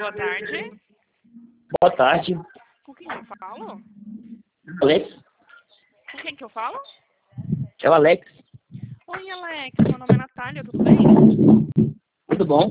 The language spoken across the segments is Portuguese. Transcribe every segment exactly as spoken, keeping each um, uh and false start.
Boa tarde. Boa tarde. Com quem eu falo? Alex? Com quem que eu falo? É o Alex. Oi, Alex. Meu nome é Natália, tudo bem? Tudo bom?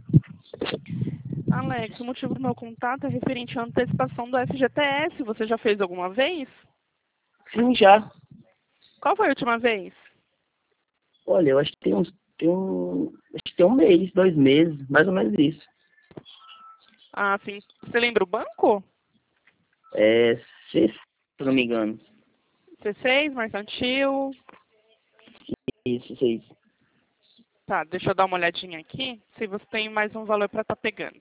Alex, o motivo do meu contato é referente à antecipação do F G T S. Você já fez alguma vez? Sim, já. Qual foi a última vez? Olha, eu acho que tem uns. Tem um, acho que tem um mês, dois meses, mais ou menos isso. Ah, sim. Você lembra o banco? É, se, se eu não me engano. C seis, Mercantil. Isso, isso aí. Tá, deixa eu dar uma olhadinha aqui, se você tem mais um valor para estar pegando.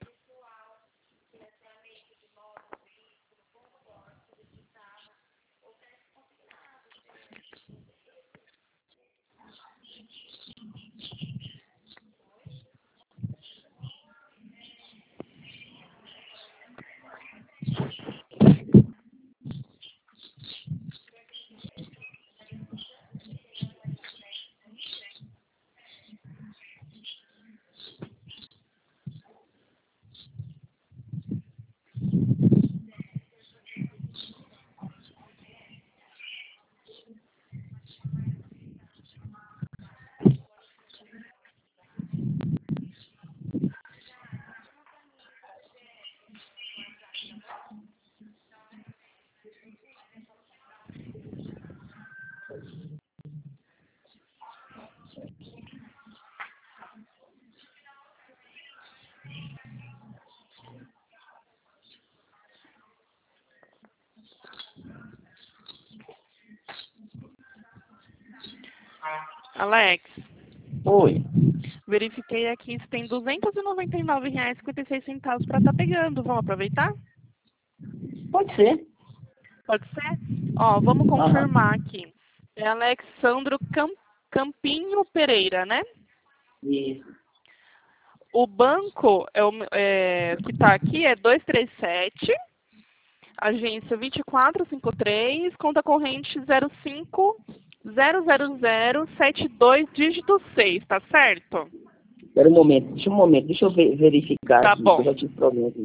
Alex, Oi. verifiquei aqui se tem duzentos e noventa e nove reais e cinquenta e seis centavos para estar pegando. Vamos aproveitar? Pode ser. Pode ser? Ó, vamos Aham. confirmar aqui. É Alexandro Cam- Campinho Pereira, né? Isso. O banco é o, é, que está aqui é dois três sete, agência vinte e quatro cinquenta e três, conta corrente zero cinco zero zero zero sete dois, dígito seis, tá certo? Espera um momento, deixa um momento, deixa eu ver- verificar Tá aqui, que eu bom. já tive problema aqui.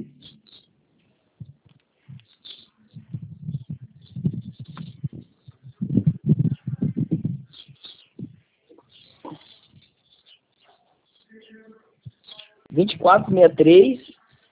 vinte e quatro sessenta e três.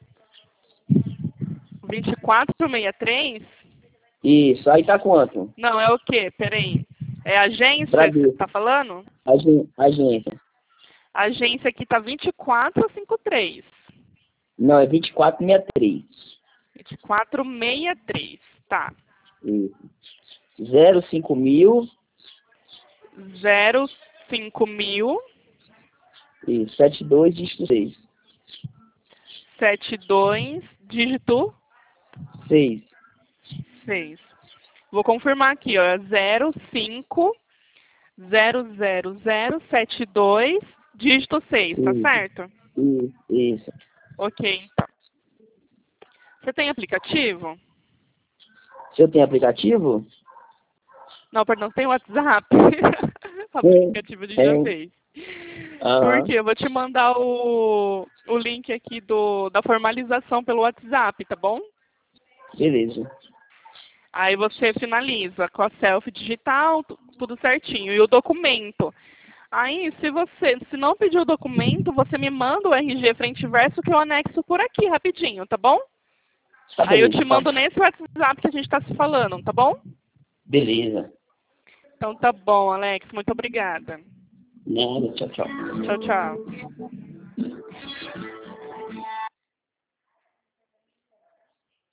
vinte e quatro sessenta e três? Isso, aí tá quanto? Não, é o quê? Peraí. É agência que você Bradesco. tá falando? Agen- Agência. A agência aqui tá vinte e quatro cinquenta e três. Não, é vinte e quatro sessenta e três. vinte e quatro sessenta e três, tá. Isso. zero cinco mil. zero cinco mil, Isso, setenta e dois, dígito seis. setenta e dois, dígito seis. seis. Vou confirmar aqui, ó, é zero cinco zero zero zero sete dois, dígito seis, tá Isso, certo? isso, isso. Ok, então. Você tem aplicativo? Se eu tenho aplicativo? Não, perdão, tem WhatsApp. Tem, Aplicativo a gente já tem. fez. Aham, Porque eu vou te mandar o, o link aqui do, da formalização pelo WhatsApp, tá bom? beleza. Aí você finaliza com a selfie digital, tu- tudo certinho. E o documento. Aí, se você, se não pedir o documento, você me manda o R G frente e verso que eu anexo por aqui rapidinho, tá bom? Tá, Aí eu beleza, te então. mando nesse WhatsApp que a gente está se falando, tá bom? Beleza. Então tá bom, Alex. Muito obrigada. Nada, tchau, tchau. Tchau, tchau.